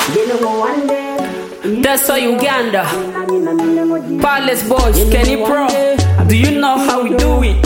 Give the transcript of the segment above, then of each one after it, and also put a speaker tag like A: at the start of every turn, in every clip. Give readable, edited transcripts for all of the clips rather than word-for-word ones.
A: That's all Uganda. Palace Boys, Kenny Pro. Do you know how we do it?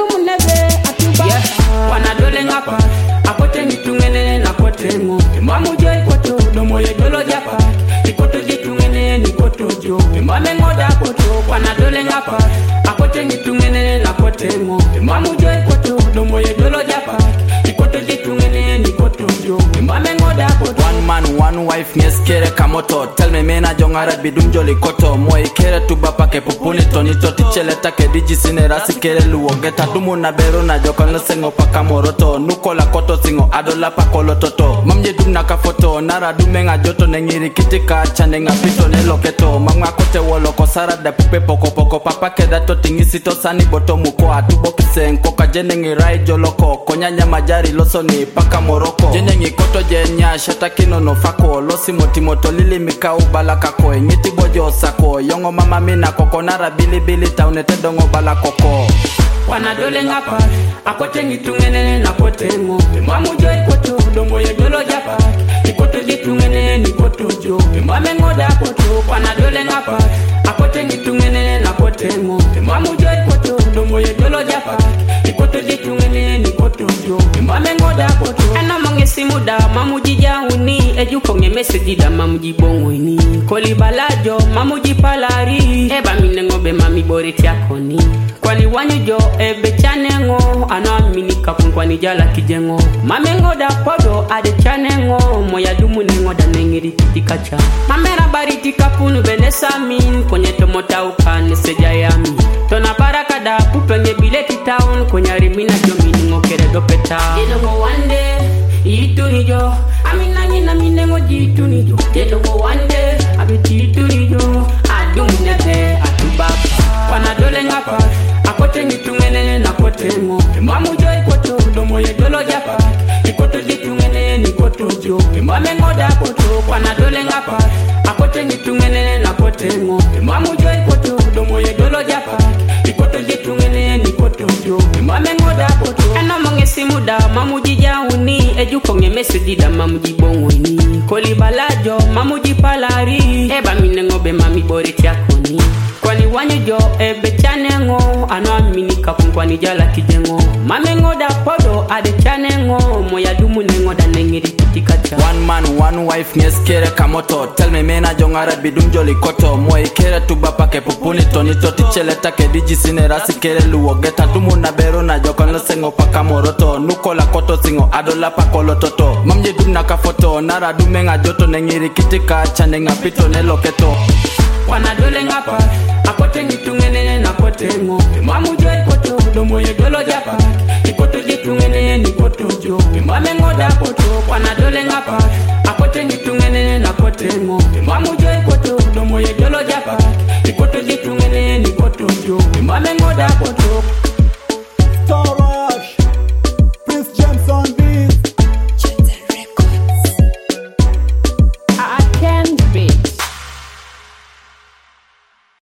A: Yeah. Wanadole ngapa, akote nitungene na kote mo. Mamu joy koto, domo ye jolo japa. Ikoto jitungene ni koto jo. Mame ngoda koto, wanadole ngapa, akote nitungene na kote mo. Mamu joy koto, domo ye jolo japa. Ikoto jitungene ni koto jo. Mame ngoda koto.
B: One man, one wife, nyeskere kamoto. Tell me mena jongara bidum joli koto. Mo ikere tubapa ke pupuni tonito. Tichele take diji sine rasi kere luo. Geta dumu na bero na joko no sengo paka moroto. Nuko la koto singo adola pa kolototo. Mamje dum naka foto. Nara dumenga joto nengiri kitika. Chanenga pito ne loketo. Manga kote wolo kosara da pupe poko poko. Papa keda to tingisito sani boto muko. Atubo kisen koka jenengi rai joloko. Konyanya majari loso ni paka moroko. Jenengi koto jenya shata kino no fako. Losi motimoto lili mikau balakako. Nyiti bojo sako. Yongo mama mina koko. Nara bili bili taunete dongo balakoko.
A: Wanadole ngapa, akote nitungene na kote mo. Mamu joy koto, domo ye jolo japa. Ikoto jitungene ni koto jo. Mame ngoda koto, wanadole ngapa, akote nitungene na kote mo. Mamu joy koto, domo ye jolo japa. Ikoto jitungene ni koto jo. Mame ngoda koto. Ena mange simuda, mamu jija uni. Eju konge message da mamu jibongo ini. Koli balajo, mamu jipalari. Eba mine ngobe mami boriti akoni. Kwani wanyujo ebe chanengo anaminika kwani jala kijengo mamengo da podo ade chanengo moya dumu nengo da nengiri tikacha mamera bariti kapunu benesa min kwenye tomota ukane seja yami tona baraka da pupenge bileti town kwenye rimina jomini ngokere dopeta yedogo wande itu nijo amina nyina minengo jitu nijo yedogo wande abiti itu nijo adumu nebe atubaba wanadole ngapa akote nitungene na kote mo. Mamu joy koto, domo ye jolo japa. Ikoto jitungene ni koto jo. Mame ngoda koto, wanadole ngapa. Akote nitungene na kote mo. Mamu joy koto, domo ye jolo japa. Ikoto jitungene ni koto jo. Mame ngoda koto. Eno monge simuda, mamu jija uni. Eju konge message da mamu jibongo ini. Koli balajo, mamu jipalari. Eba mine ngobe mami boriti akoni. Kwani wanyujo ebe chanengo anaminika kwani jala kijengo mamengo da podo ade chanengo moya dumu nengo da nengiri tikacha
B: one man one wife nyeskere kamoto. Tell me mena jongara bidum joli koto. Mo ikere tubapa ke pupuni tonito. Tichele take diji sine rasi kere luo. Geta dumu na bero na joko no sengo paka moroto. Nuko la koto singo adola pa kolototo. Mamje dum naka foto. Nara dumenga joto nengiri kitika. Chanenga pito ne loketo.
A: Wanadole ngapa, akote nitungene na kote mo. Mamu joy koto, domo ye jolo japa. Ikoto jitungene ni koto jo. Mame ngoda koto, wanadole ngapa, akote nitungene na kote mo. Mamu joy koto, domo ye jolo japa. Ikoto jitungene ni koto jo. Mame ngoda koto.